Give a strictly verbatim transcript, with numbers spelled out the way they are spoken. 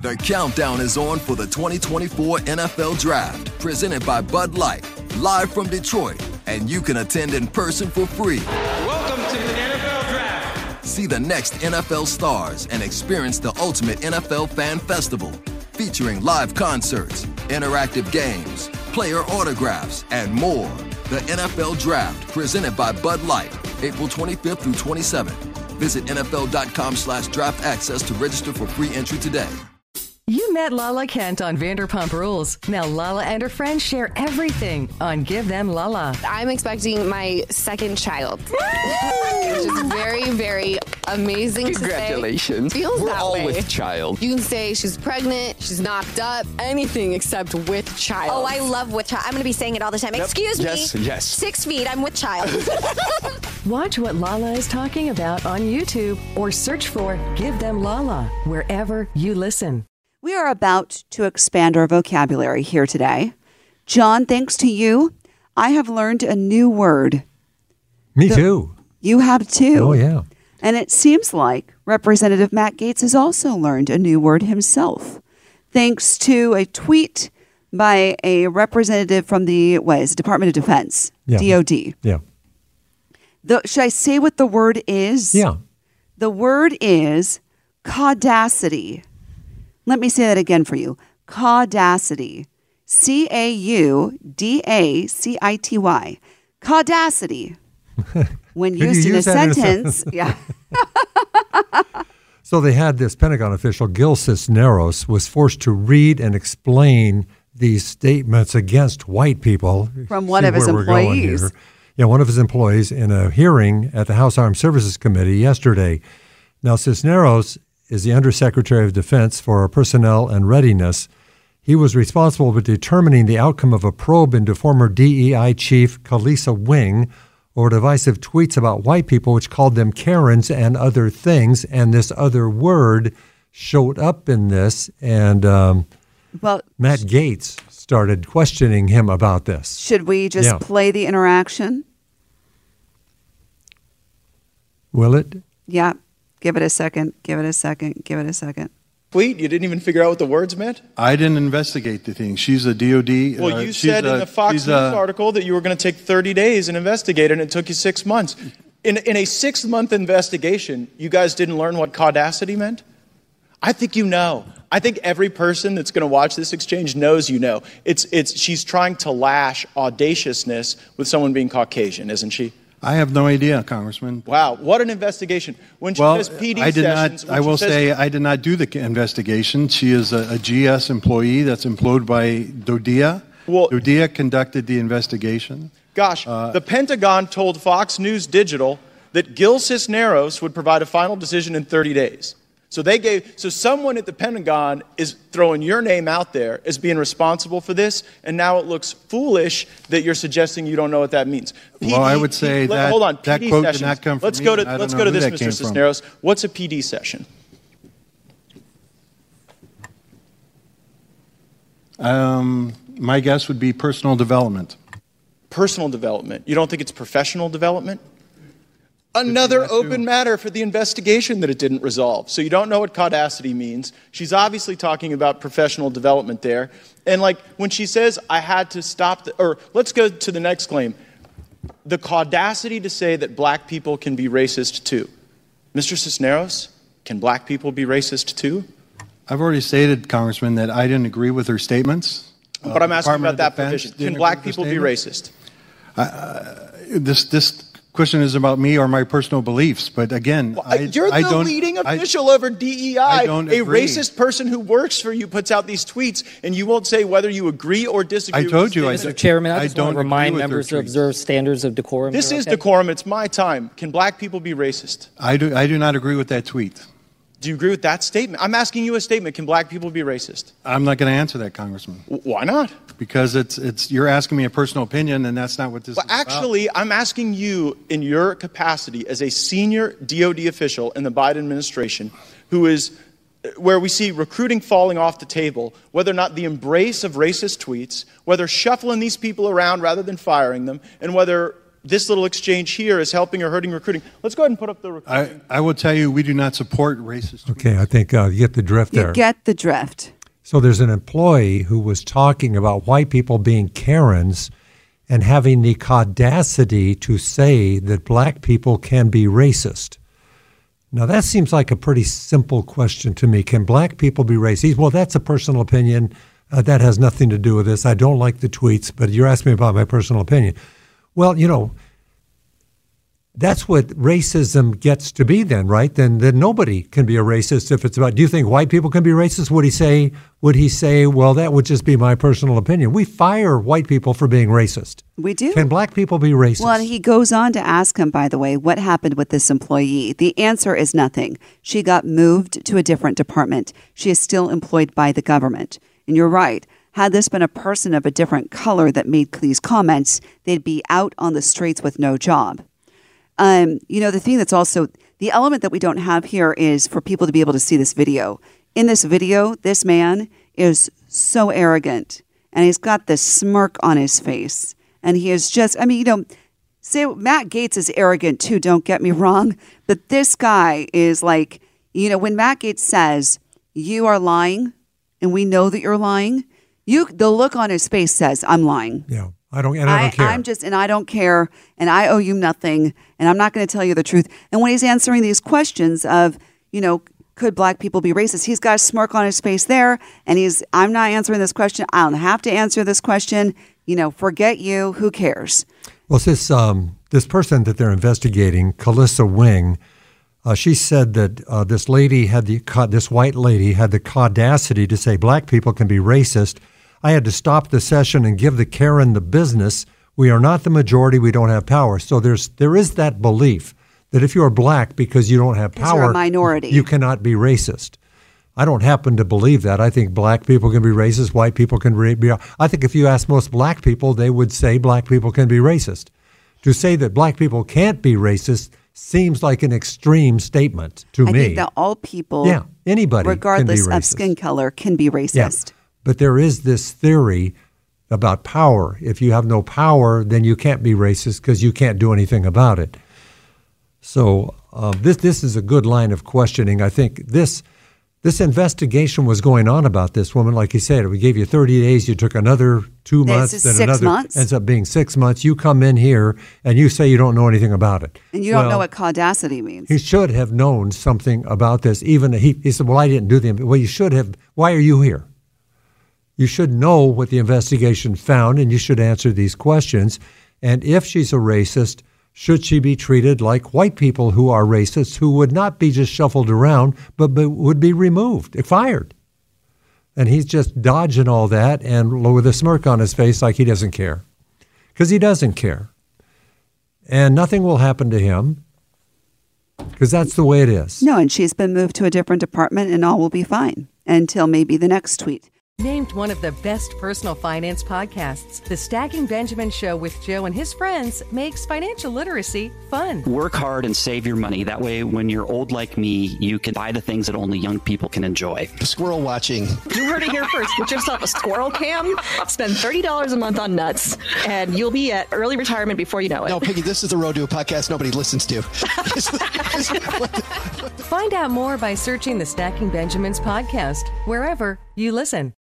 The countdown is on for the twenty twenty-four N F L Draft, presented by Bud Light, live from Detroit, and you can attend in person for free. Welcome to the N F L Draft. See the next N F L stars and experience the ultimate N F L fan festival, featuring live concerts, interactive games, player autographs, and more. The N F L Draft, presented by Bud Light, April twenty-fifth through twenty-seventh. Visit N F L dot com slash draft access to register for free entry today. You met Lala Kent on Vanderpump Rules. Now Lala and her friends share everything on Give Them Lala. I'm expecting my second child, which is very, very amazing to say. Congratulations. Feels We're that all way. with child. You can say she's pregnant, she's knocked up, anything except with child. Oh, I love with child. I'm going to be saying it all the time. Yep. Excuse Yes, me. yes. Six feet, I'm with child. Watch what Lala is talking about on YouTube or search for Give Them Lala wherever you listen. We are about to expand our vocabulary here today. John, thanks to you, I have learned a new word. Me The- too. You have too. Oh, yeah. And it seems like Representative Matt Gaetz has also learned a new word himself, thanks to a tweet by a representative from the what is it, Department of Defense, Yeah. D O D. Yeah. The, should I say what the word is? Yeah. The word is caudacity. Let me say that again for you. Caudacity. C A U D A C I T Y. Caudacity. When Could you used in a use that in a sentence. sentence? Yeah. So they had this Pentagon official, Gil Cisneros, was forced to read and explain these statements against white people. From one See of his where we're going employees. here. Yeah, one of his employees in a hearing at the House Armed Services Committee yesterday. Now, Cisneros is the Undersecretary of Defense for Personnel and Readiness. He was responsible for determining the outcome of a probe into former D E I Chief Kalisa Wing over divisive tweets about white people, which called them Karens and other things. And this other word showed up in this. And um, Well, Matt Gaetz started questioning him about this. should we just Yeah. play the interaction? Will it? Yeah. Give it a second. Give it a second. Give it a second. Tweet? You didn't even figure out what the words meant? I didn't investigate the thing. She's a D O D. Well, uh, you she's said in a- the Fox she's News a- article that you were going to take thirty days and investigate it, and it took you six months. In, in a six-month investigation, you guys didn't learn what caudacity meant? I think you know. I think every person that's going to watch this exchange knows you know. It's, it's, she's trying to lash audaciousness with someone being Caucasian, isn't she? I have no idea, Congressman. Wow, what an investigation. When she Well, says P D I did sessions... not. when I she will says- say I did not do the investigation. She is a, a G S employee that's employed by DODEA. Well- DODEA conducted the investigation. Gosh, Uh, the Pentagon told Fox News Digital that Gil Cisneros would provide a final decision in thirty days. So they gave. So someone at the Pentagon is throwing your name out there as being responsible for this, and now it looks foolish that you're suggesting you don't know what that means. P D, Well, I would say let- that- hold on. that P D quote did sessions. not come from let's me, go to and I don't let's know go to who this, that Mister came from. Cisneros. What's a P D session? Um, my guess would be personal development. Personal development. You don't think it's professional development? Another that too. open matter for the investigation that it didn't resolve. So you don't know what caudacity means. She's obviously talking about professional development there. And like when she says, I had to stop, the, or let's go to the next claim. The caudacity to say that black people can be racist too. Mister Cisneros, can black people be racist too? I've already stated, Congressman, that I didn't agree with her statements. But I'm asking Department about of that Defense provision. didn't Can black agree with people the be statement. racist? This this question is about me or my personal beliefs. But again, I, You're I the don't, leading I- official over D E I. I don't A agree. racist person who works for you puts out these tweets, and you won't say whether you agree or disagree. I with told the you I statement. said- Chairman, I I just want don't to remind agree with members to their observe standards of decorum. This You're is okay? decorum. It's my time. Can black people be racist? I do. I do not agree with that tweet. Do you agree with that statement? I'm asking you a statement. Can black people be racist? I'm not going to answer that, Congressman, W- Why not? because it's it's you're asking me a personal opinion, and that's not what this Well, is about. actually, I'm asking you in your capacity as a senior D O D official in the Biden administration who is where we see recruiting falling off the table, whether or not the embrace of racist tweets, whether shuffling these people around rather than firing them, and whether this little exchange here is helping or hurting recruiting. Let's go ahead and put up the recruiting. I, I will tell you, we do not support racist. Okay, I think uh, you get the drift there. You get the drift. So there's an employee who was talking about white people being Karens and having the audacity to say that black people can be racist. Now, that seems like a pretty simple question to me. Can black people be racist? Well, that's a personal opinion. Uh, that has nothing to do with this. I don't like the tweets, but you're asking me about my personal opinion. Well, you know, that's what racism gets to be then, right? Then then nobody can be a racist if it's about, do you think white people can be racist? Would he say, would he say, well, that would just be my personal opinion. We fire white people for being racist. We do. Can black people be racist? Well, he goes on to ask him, by the way, what happened with this employee. The answer is nothing. She got moved to a different department. She is still employed by the government. And you're right. Had this been a person of a different color that made these comments, they'd be out on the streets with no job. Um, you know, the thing that's also, the element that we don't have here is for people to be able to see this video. In this video, this man is so arrogant, and he's got this smirk on his face. And he is just, I mean, you know, say Matt Gaetz is arrogant too, don't get me wrong. But this guy is like, you know, when Matt Gaetz says, you are lying, and we know that you're lying, you the look on his face says, I'm lying. Yeah. I don't, and I don't I, care. I'm just, and I don't care, and I owe you nothing, and I'm not going to tell you the truth. And when he's answering these questions of, you know, could black people be racist? He's got a smirk on his face there, and he's, I'm not answering this question. I don't have to answer this question. You know, forget you. Who cares? Well, this um, this person that they're investigating, Calissa Wing, uh, she said that uh, this lady had the this white lady had the audacity to say black people can be racist. I had to stop the session and give the Karen the business. We are not the majority. We don't have power. So there's there is that belief that if you're black because you don't have power, you're a minority, you cannot be racist. I don't happen to believe that. I think black people can be racist. White people can be. I think if you ask most black people, they would say black people can be racist. To say that black people can't be racist seems like an extreme statement to I me. I think that all people, yeah, anybody, regardless can be racist. of skin color, can be racist. Yeah. But there is this theory about power. If you have no power, then you can't be racist because you can't do anything about it. So uh, this this is a good line of questioning. I think this this investigation was going on about this woman. Like you said, we gave you thirty days. You took another two this months. Is then six another months. Ends up being six months. You come in here and you say you don't know anything about it. And you well, don't know what caudacity means. He should have known something about this. Even he, he said, well, I didn't do the, well, you should have. Why are you here? You should know what the investigation found, and you should answer these questions. And if she's a racist, should she be treated like white people who are racists, who would not be just shuffled around, but, but would be removed, fired? And he's just dodging all that and with a smirk on his face like he doesn't care. Because he doesn't care. And nothing will happen to him because that's the way it is. No, and she's been moved to a different department, and all will be fine until maybe the next tweet. Named one of the best personal finance podcasts, The Stacking Benjamin Show with Joe and his friends makes financial literacy fun. Work hard and save your money. That way, when you're old like me, you can buy the things that only young people can enjoy. Squirrel watching. You heard it here first. Get yourself a squirrel cam, spend thirty dollars a month on nuts, and you'll be at early retirement before you know it. No, Piggy, this is the road to a podcast nobody listens to. Find out more by searching The Stacking Benjamins podcast, wherever you listen.